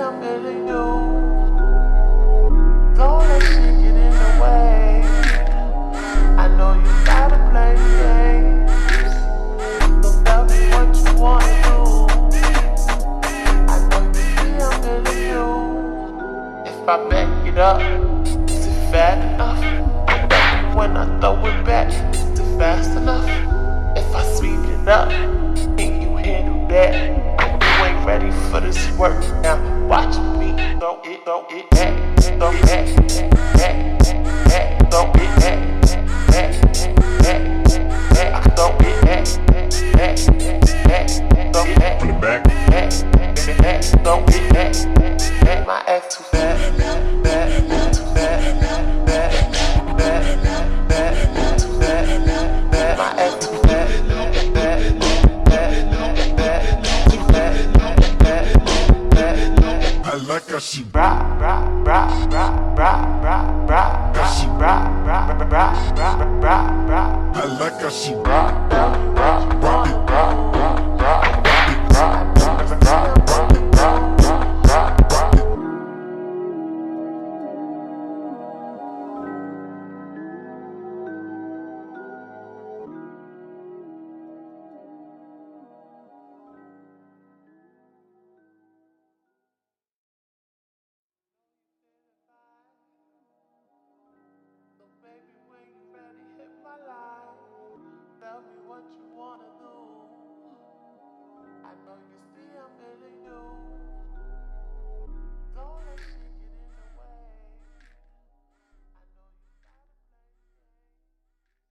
I'm feeling you. Don't let shit get in the way. I know you gotta play games. So tell me what you wanna do. I know you see I'm feeling you. If I back it up, is it fat enough? When I throw it back, is it fast enough? If I speed it up, can you handle that? You ain't ready for this work now. Watch me throw it back, throw it back, throw it back, I throw it back, throw it back, throw it back. My ass too fat, too fat, too fat. My ass too fat. I like how she How she I like how she Baby, when you ready, hit my line. Tell me what you wanna do. I know you see I'm feeling you. Don't let